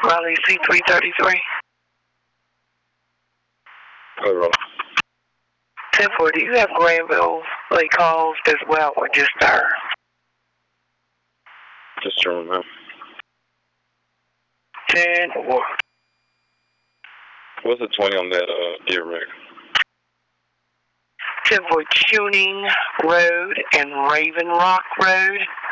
Raleigh C333. Hello. 10-4, do you have Granville Lake calls as well, or just her? Just turn them. 10-4. What's the 20 on that gear rig? 10-4, Tuning Road and Raven Rock Road.